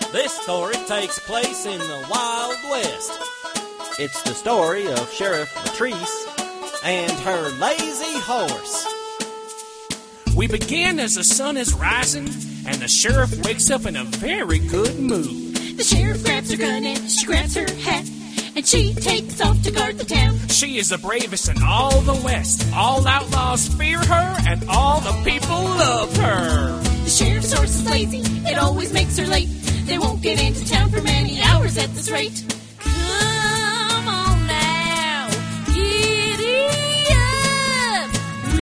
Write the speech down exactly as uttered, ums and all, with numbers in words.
This story takes place in the Wild West. It's the story of Sheriff Latrice and her lazy horse. We begin as the sun is rising, and the sheriff wakes up in a very good mood. The sheriff grabs her gun and she grabs her hat, and she takes off to guard the town. She is the bravest in all the West. All outlaws fear her, and all the people love her. The sheriff's horse is lazy, it always makes her late. They won't get into town for many hours at this rate. Come